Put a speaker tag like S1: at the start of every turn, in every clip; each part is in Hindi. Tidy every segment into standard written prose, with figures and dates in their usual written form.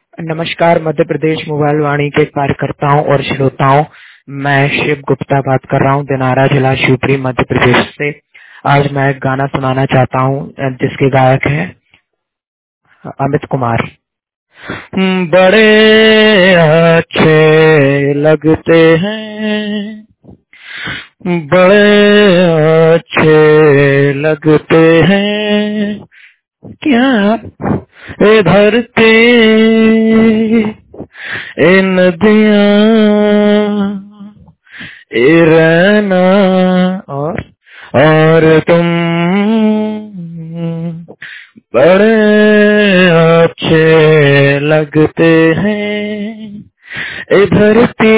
S1: नमस्कार मध्य प्रदेश मोबाइल वाणी के कार्यकर्ताओं और श्रोताओं, मैं शिव गुप्ता बात कर रहा हूँ दिनारा जिला शिवपुरी मध्य प्रदेश से। आज मैं एक गाना सुनाना चाहता हूँ जिसके गायक हैं अमित कुमार। बड़े अच्छे लगते हैं, बड़े अच्छे लगते हैं क्या ए धरती, ए नदियाँ, ए रहना और तुम बड़े अच्छे लगते हैं। ए धरती,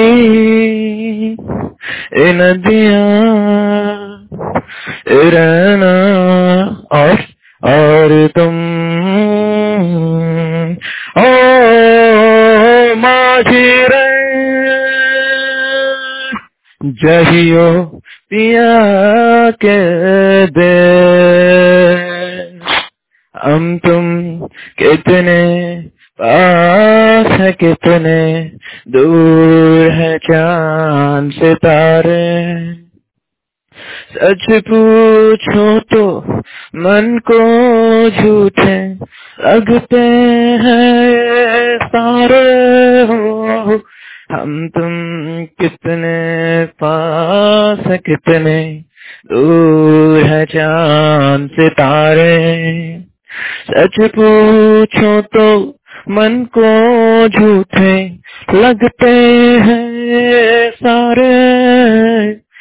S1: ए नदियाँ, ए रहना और तुम ओ माझी रे जहियो पिया के दे, हम तुम कितने पास है, कितने दूर है चांद सितारे। सच पूछो तो मन को झूठे लगते हैं सारे हो, हम तुम कितने पास है, कितने दूर है चांद सितारे। सच पूछो तो मन को झूठे लगते हैं सारे।